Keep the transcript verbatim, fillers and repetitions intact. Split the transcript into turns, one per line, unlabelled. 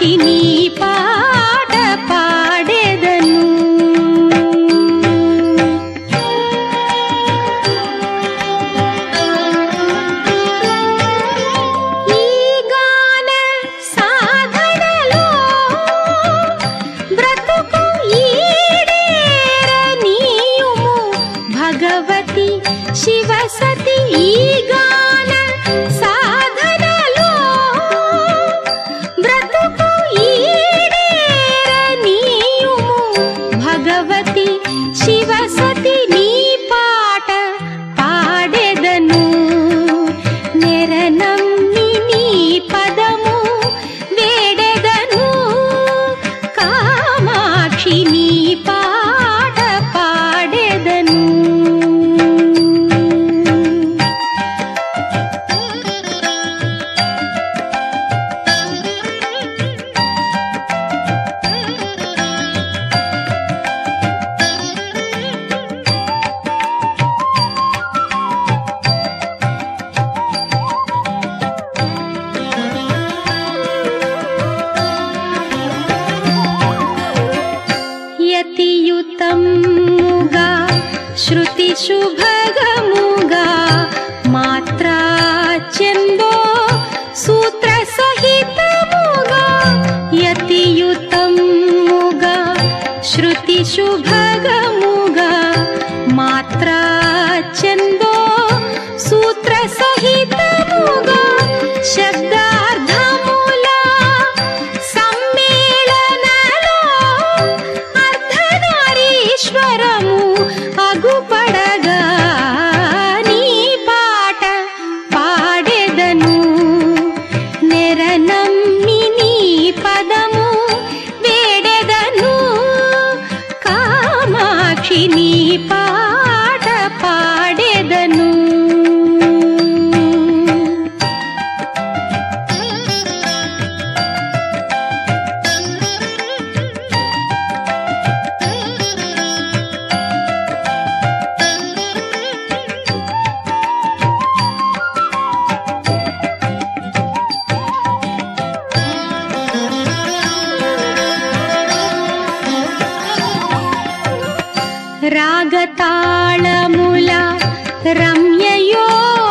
కామాక్షి నీ పాట పాడెదను. ఈ గాన సాధనలో బ్రతుకు ఈడేరనీయుము భగవతి శివసతి. ఈ గాన సాధనలో బ్రతుకు ఈడేరనీయుము భగవతి శివసతి. నీ పాట పాడెదను నెరనమ్మి నీ పదము వేడెదను. కామాక్షి నీ పాట పాడెదను. యతియుతముగా శృతి శుభగముగా మాత్రా చందో సూత్ర సహితముగా. యతియుతముగా శృతి శుభగముగా మాత్రా చందో సూత్ర సహితముగా. శబ్దార్థముల సమ్మేళనలో అర్ధనారీశ్వరము అగుపడగా నీ పాట పాడెదను నెరనమ్మి నీ పదము వేడెదను. కామాక్షి నీ పాట పాడెదను. రాగతాళముల రమ్యయో